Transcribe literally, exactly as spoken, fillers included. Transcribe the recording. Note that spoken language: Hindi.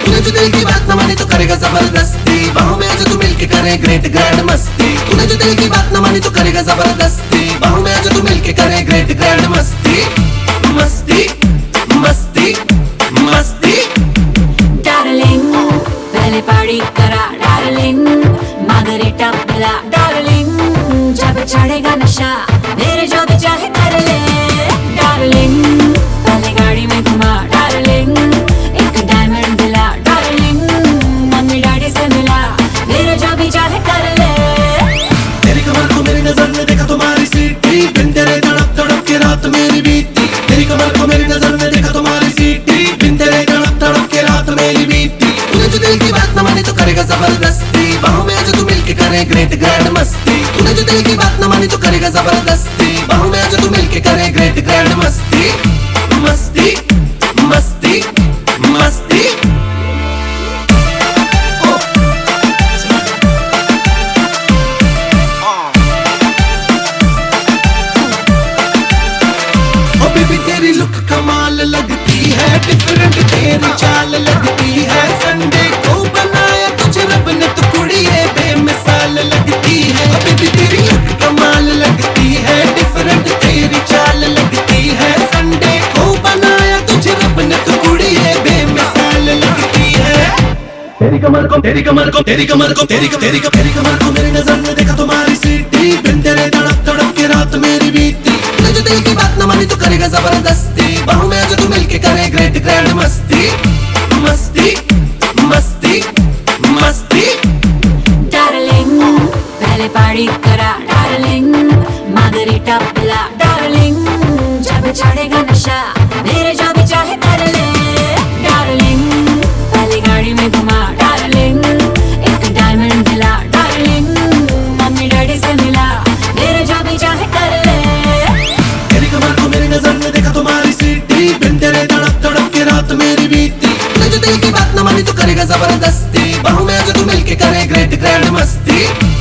तूने जो दिल की बात न मानी तो करेगा जबरदस्ती, बाहों में आजा तू मिलके करे ग्रेट ग्रैंड मस्ती। तूने जो दिल की बात न मानी तो करेगा जबरदस्ती, बाहों में आजा तू मिलके करे ग्रेट ग्रैंड मस्ती। मस्ती मस्ती मस्ती डार्लिंग पहले पार्टी करा डार्लिंग, मार्गरीटा पिला डार्लिंग, जब चढ़ेगा नशा मेरे जो भी चाहे कर ले डार्लिंग, पहले गाड़ी में घुमा डार्लिंग, एक डायमंड दिला डार्लिंग, मम्मी डैडी से मिला मेरे जो भी चाहे कर ले। तेरी कमर को मेरी नजर में देखा तुम्हारी सीटी, बिन तेरे तड़प तड़प के रात मेरी बीती। तेरी कमर को मेरी नजर में देखा तुम्हारी सीटी, बिन तेरे तड़प तड़प के रात मेरी बीती। तूने जो दिल की बात न मानी तो करेगा जबरदस्ती, बाहों में आजा तू मिलके करे ग्रेट ग्रैंड मस्ती। तूने जो दिल की बात न मानी तो करेगा जबरदस्ती, बाहों में आजा तू मिलके करे ग्रेट ग्रैंड मस्ती। मस्ती मस्ती मस्ती ओ बेबी तेरी लुक कमाल लगती है, डिफरेंट तेरी चाल लगती है, संडे को बनाया तुझे रब ने तो कुड़िए बेमिसाल लगती है। ओ बेबी तेरी लुक कमाल लगती है, डिफरेंट तेरी चाल लगती है, संडे को बनाया तुझे रब ने तो कुड़िए बेमिसाल लगती है। तेरी कमर को तेरी कमर को तेरी कमर को तेरी तेरी तेरी कमर को मेरी नजर में देखा तुम्हारी सीटी, बिन तेरे तड़प तड़प के रात मेरी बीती। तूने जो दिल की बात न मानी तो करेगा जबरदस्ती, बाहों में आजा तू मिलके करे ग्रेट ग्रैंड मस्ती। मस्ती मस्ती मस्ती डार्लिंग पहले पार्टी करा डार्लिंग, मार्गरीटा पिला डार्लिंग, जब चढ़ेगा नशा मेरे जो भी चाहे कर ले डार्लिंग, पहले गाड़ी में घुमा डार्लिंग, एक डायमंड दिला डार्लिंग, मम्मी डैडी से मिला मेरे जो भी चाहे कर ले। तेरी कमर को मेरी नजर में देखा तुम्हारी सीटी, बिन तेरे तड़प तड़प के रात मेरी बीती। तूने जो दिल की बात न मानी तो करेगा जबरदस्ती, बाहों में आजा तू मिलके करे ग्रेट ग्रैंड मस्ती।